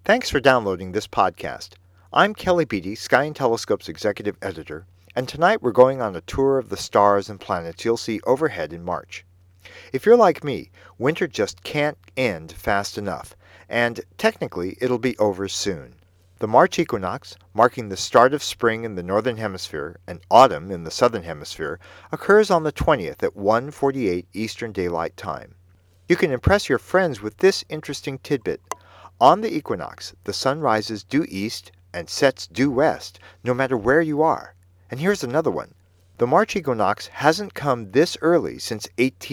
Thanks for downloading this podcast. I'm Kelly Beatty, Sky and Telescope's executive editor, and tonight we're going on a tour of the stars and planets you'll see overhead in March. If you're like me, winter just can't end fast enough, and technically it'll be over soon. The March equinox, marking the start of spring in the northern hemisphere and autumn in the southern hemisphere, occurs on the 20th at 1:48 Eastern Daylight Time. You can impress your friends with this interesting tidbit. On the equinox, the sun rises due east and sets due west, no matter where you are. And here's another one. The March equinox hasn't come this early since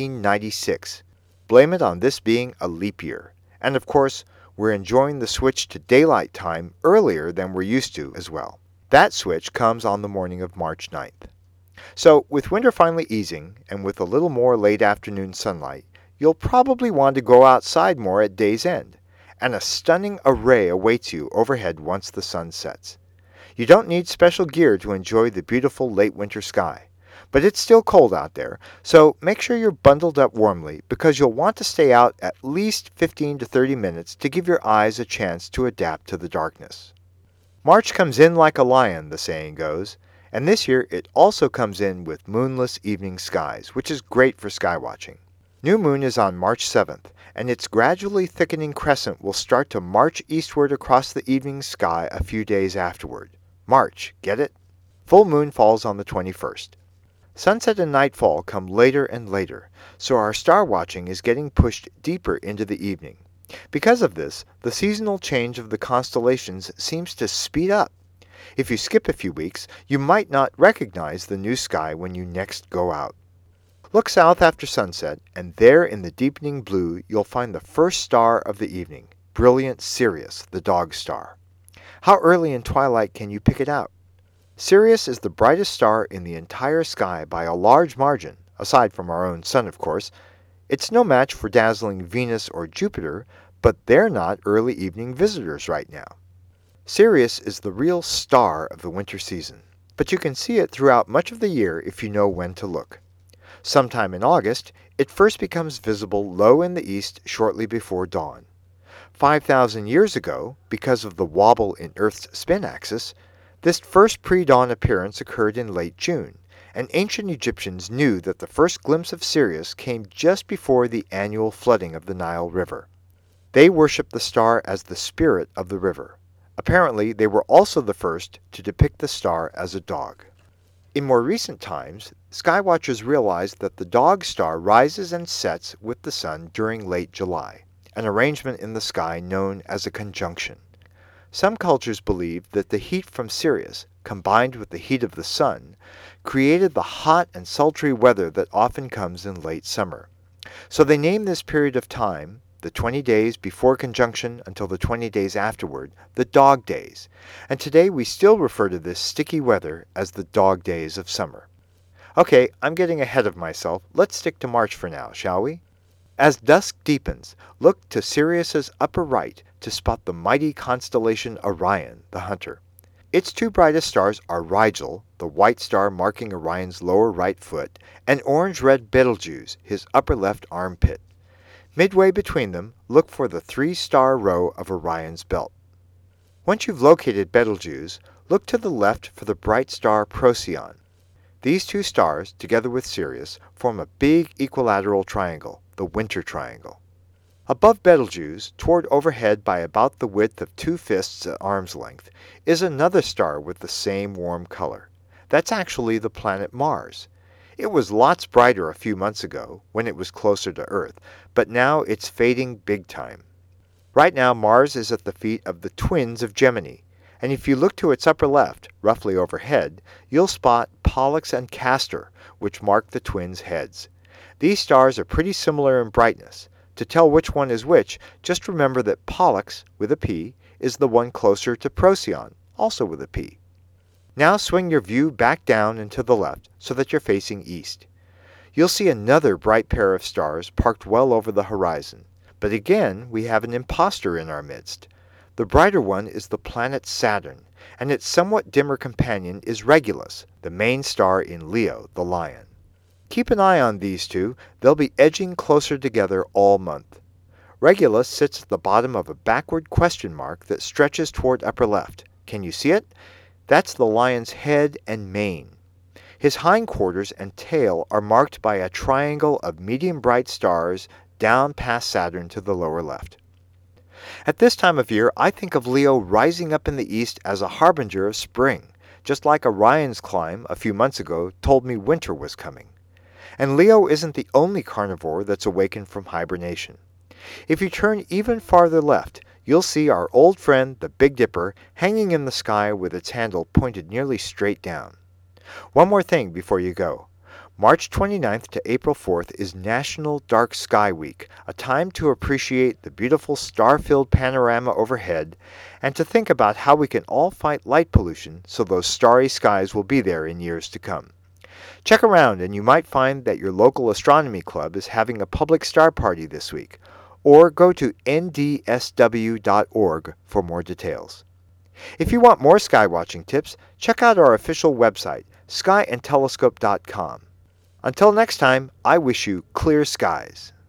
1896. Blame it on this being a leap year. And of course, we're enjoying the switch to daylight time earlier than we're used to as well. That switch comes on the morning of March 9th. So, with winter finally easing, and with a little more late afternoon sunlight, you'll probably want to go outside more at day's end. And a stunning array awaits you overhead once the sun sets. You don't need special gear to enjoy the beautiful late winter sky. But it's still cold out there, so make sure you're bundled up warmly because you'll want to stay out at least 15 to 30 minutes to give your eyes a chance to adapt to the darkness. March comes in like a lion, the saying goes, and this year it also comes in with moonless evening skies, which is great for sky watching. New moon is on March 7th, and its gradually thickening crescent will start to march eastward across the evening sky a few days afterward. March, get it? Full moon falls on the 21st. Sunset and nightfall come later and later, so our star watching is getting pushed deeper into the evening. Because of this, the seasonal change of the constellations seems to speed up. If you skip a few weeks, you might not recognize the new sky when you next go out. Look south after sunset, and there in the deepening blue you'll find the first star of the evening, brilliant Sirius, the dog star. How early in twilight can you pick it out? Sirius is the brightest star in the entire sky by a large margin, aside from our own sun, of course. It's no match for dazzling Venus or Jupiter, but they're not early evening visitors right now. Sirius is the real star of the winter season, but you can see it throughout much of the year if you know when to look. Sometime in August, it first becomes visible low in the east shortly before dawn. 5,000 years ago, because of the wobble in Earth's spin axis, this first pre-dawn appearance occurred in late June, and ancient Egyptians knew that the first glimpse of Sirius came just before the annual flooding of the Nile River. They worshipped the star as the spirit of the river. Apparently, they were also the first to depict the star as a dog. In more recent times, skywatchers realized that the dog star rises and sets with the sun during late July, an arrangement in the sky known as a conjunction. Some cultures believe that the heat from Sirius, combined with the heat of the sun, created the hot and sultry weather that often comes in late summer. So they named this period of time, the 20 days before conjunction until the 20 days afterward, the dog days, and today we still refer to this sticky weather as the dog days of summer. Okay, I'm getting ahead of myself. Let's stick to March for now, shall we? As dusk deepens, look to Sirius's upper right to spot the mighty constellation Orion, the hunter. Its two brightest stars are Rigel, the white star marking Orion's lower right foot, and orange-red Betelgeuse, his upper left armpit. Midway between them, look for the three-star row of Orion's belt. Once you've located Betelgeuse, look to the left for the bright star Procyon. These two stars, together with Sirius, form a big equilateral triangle, the Winter Triangle. Above Betelgeuse, toward overhead by about the width of 2 fists at arm's length, is another star with the same warm color. That's actually the planet Mars. It was lots brighter a few months ago, when it was closer to Earth, but now it's fading big time. Right now, Mars is at the feet of the twins of Gemini, and if you look to its upper left, roughly overhead, you'll spot Pollux and Castor, which mark the twins' heads. These stars are pretty similar in brightness. To tell which one is which, just remember that Pollux, with a P, is the one closer to Procyon, also with a P. Now swing your view back down and to the left so that you're facing east. You'll see another bright pair of stars parked well over the horizon. But again, we have an impostor in our midst. The brighter one is the planet Saturn, and its somewhat dimmer companion is Regulus, the main star in Leo, the lion. Keep an eye on these two. They'll be edging closer together all month. Regulus sits at the bottom of a backward question mark that stretches toward upper left. Can you see it? That's the lion's head and mane. His hindquarters and tail are marked by a triangle of medium bright stars down past Saturn to the lower left. At this time of year, I think of Leo rising up in the east as a harbinger of spring, just like Orion's climb a few months ago told me winter was coming. And Leo isn't the only carnivore that's awakened from hibernation. If you turn even farther left, you'll see our old friend the Big Dipper hanging in the sky with its handle pointed nearly straight down. One more thing before you go. March 29th to April 4th is National Dark Sky Week, a time to appreciate the beautiful star-filled panorama overhead and to think about how we can all fight light pollution so those starry skies will be there in years to come. Check around and you might find that your local astronomy club is having a public star party this week, or go to ndsw.org for more details. If you want more skywatching tips, check out our official website, skyandtelescope.com. Until next time, I wish you clear skies.